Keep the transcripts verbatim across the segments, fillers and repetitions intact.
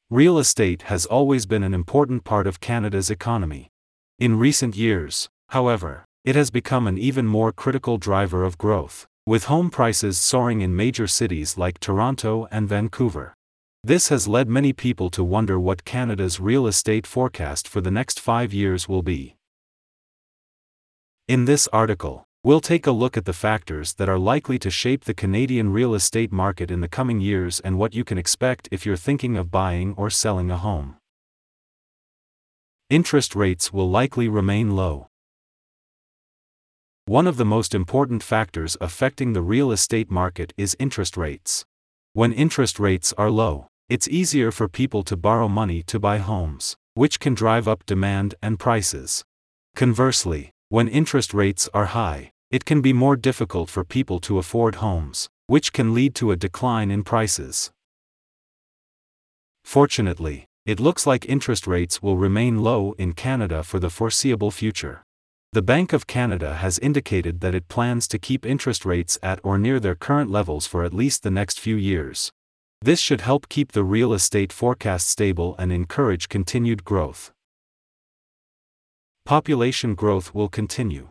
Real estate has always been an important part of Canada's economy. In recent years, however, it has become an even more critical driver of growth, with home prices soaring in major cities like Toronto and Vancouver. This has led many people to wonder what Canada's real estate forecast for the next five years will be. In this article, we'll take a look at the factors that are likely to shape the Canadian real estate market in the coming years and what you can expect if you're thinking of buying or selling a home. Interest rates will likely remain low. One of the most important factors affecting the real estate market is interest rates. When interest rates are low, it's easier for people to borrow money to buy homes, which can drive up demand and prices. Conversely, when interest rates are high, it can be more difficult for people to afford homes, which can lead to a decline in prices. Fortunately, it looks like interest rates will remain low in Canada for the foreseeable future. The Bank of Canada has indicated that it plans to keep interest rates at or near their current levels for at least the next few years. This should help keep the real estate forecast stable and encourage continued growth. Population growth will continue.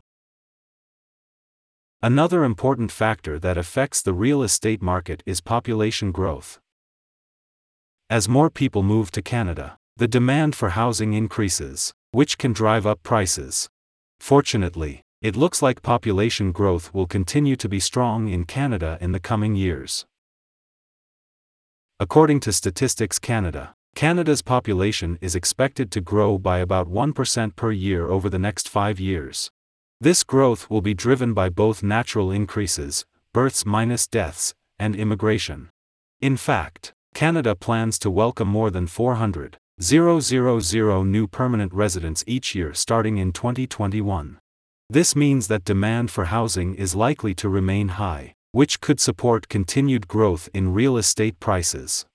Another important factor that affects the real estate market is population growth. As more people move to Canada, the demand for housing increases, which can drive up prices. Fortunately, it looks like population growth will continue to be strong in Canada in the coming years. According to Statistics Canada, Canada's population is expected to grow by about one percent per year over the next five years. This growth will be driven by both natural increases, births minus deaths, and immigration. In fact, Canada plans to welcome more than four hundred thousand new permanent residents each year starting in twenty twenty-one. This means that demand for housing is likely to remain high, which could support continued growth in real estate prices.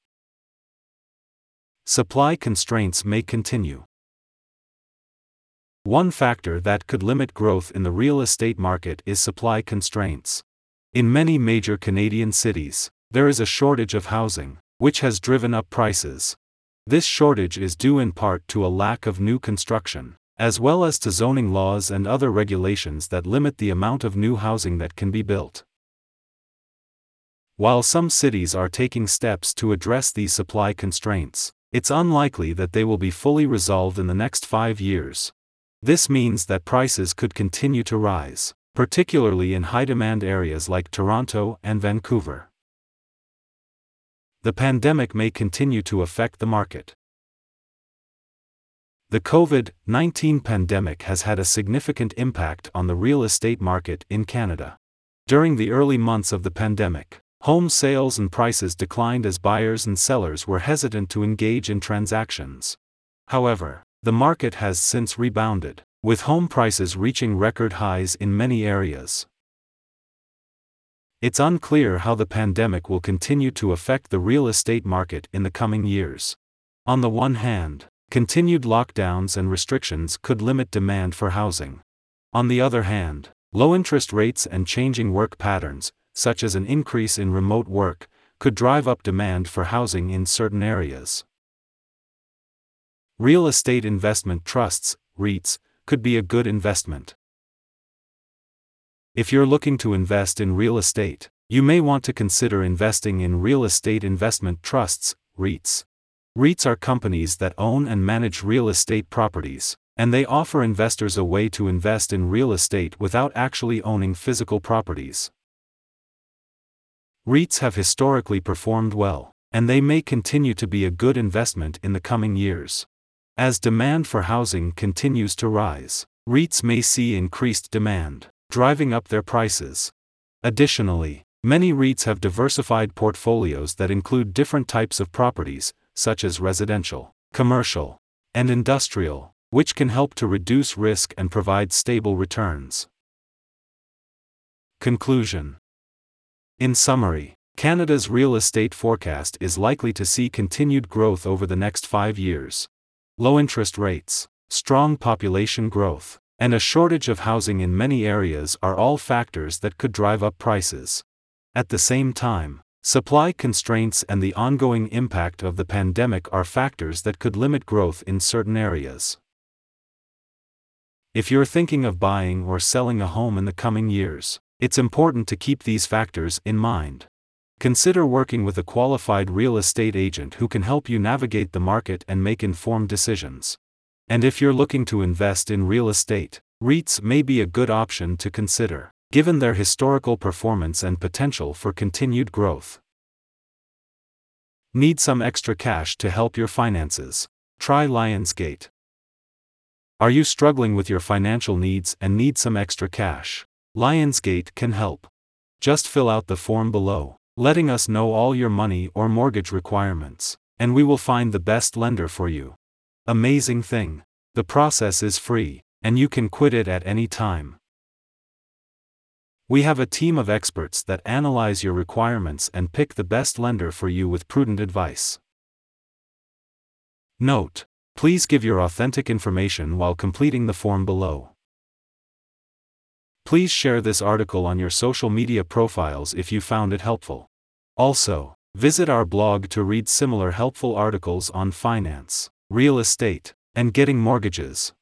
Supply constraints may continue. One factor that could limit growth in the real estate market is supply constraints. In many major Canadian cities, there is a shortage of housing, which has driven up prices. This shortage is due in part to a lack of new construction, as well as to zoning laws and other regulations that limit the amount of new housing that can be built. While some cities are taking steps to address these supply constraints, it's unlikely that they will be fully resolved in the next five years. This means that prices could continue to rise, particularly in high-demand areas like Toronto and Vancouver. The pandemic may continue to affect the market. The COVID nineteen pandemic has had a significant impact on the real estate market in Canada. During the early months of the pandemic, home sales and prices declined as buyers and sellers were hesitant to engage in transactions. However, the market has since rebounded, with home prices reaching record highs in many areas. It's unclear how the pandemic will continue to affect the real estate market in the coming years. On the one hand, continued lockdowns and restrictions could limit demand for housing. On the other hand, low interest rates and changing work patterns, such as an increase in remote work, could drive up demand for housing in certain areas. Real estate investment trusts, REITs, could be a good investment. If you're looking to invest in real estate, you may want to consider investing in real estate investment trusts, REITs. REITs are companies that own and manage real estate properties, and they offer investors a way to invest in real estate without actually owning physical properties. REITs have historically performed well, and they may continue to be a good investment in the coming years. As demand for housing continues to rise, REITs may see increased demand, driving up their prices. Additionally, many REITs have diversified portfolios that include different types of properties, such as residential, commercial, and industrial, which can help to reduce risk and provide stable returns. Conclusion. In summary, Canada's real estate forecast is likely to see continued growth over the next five years. Low interest rates, strong population growth, and a shortage of housing in many areas are all factors that could drive up prices. At the same time, Supply constraints and the ongoing impact of the pandemic are factors that could limit growth in certain areas. If you're thinking of buying or selling a home in the coming years, it's important to keep these factors in mind. Consider working with a qualified real estate agent who can help you navigate the market and make informed decisions. And if you're looking to invest in real estate, REITs may be a good option to consider, given their historical performance and potential for continued growth. Need some extra cash to help your finances? Try Lionsgate. Are you struggling with your financial needs and need some extra cash? Lionsgate can help. Just fill out the form below, letting us know all your money or mortgage requirements, and we will find the best lender for you. Amazing thing. The process is free, and you can quit it at any time. We have a team of experts that analyze your requirements and pick the best lender for you with prudent advice. Note: please give your authentic information while completing the form below. Please share this article on your social media profiles if you found it helpful. Also, visit our blog to read similar helpful articles on finance, real estate, and getting mortgages.